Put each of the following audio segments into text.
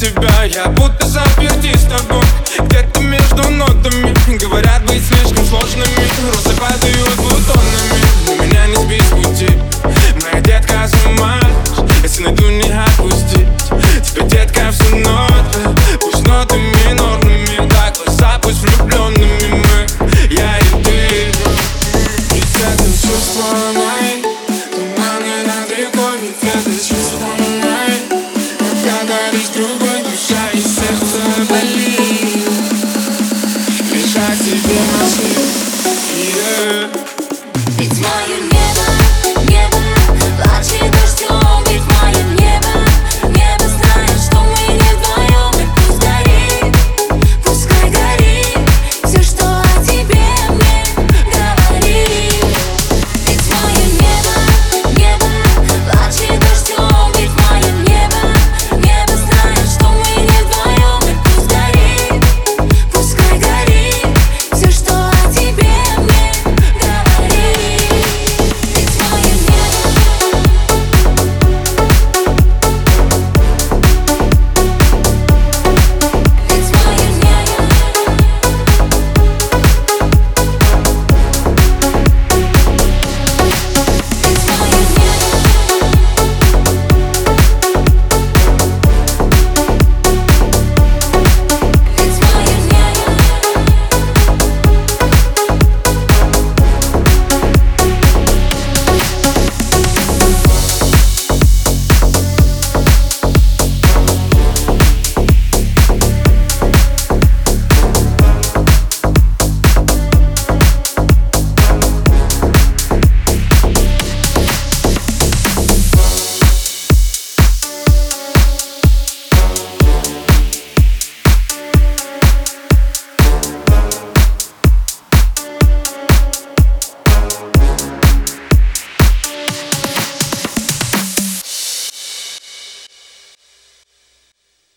тебя. Я будто заперти с тобой где-то между нотами. Говорят, быть слишком сложными. Розы падают бутонами. Но меня не сбить с пути. Моя детка с ума. Если найду, не отпустить тебя, детка, все ноты. Пусть ноты минорными. Так глаза пусть влюбленными мы, я и ты. Ведь это чувство, мои туманы над рекой. Ведь это чувство, мои, когда горишь другой, душа и сердце болит. Лежать тебе ночи, ведь мое небо, небо плачет дождем. Ведь мое небо, небо знает, что мы не вдвоем. И пусть горит, пускай горит все, что о тебе мне говорит. Ведь мое небо, небо плачет дождем. Ведь мое небо, небо знает, что мы не вдвоем. И пусть горит, пускай горит все, что о тебе мне говорит. Ведь мое небо.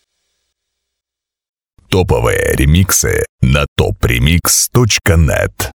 Топовые ремиксы на topremix.net.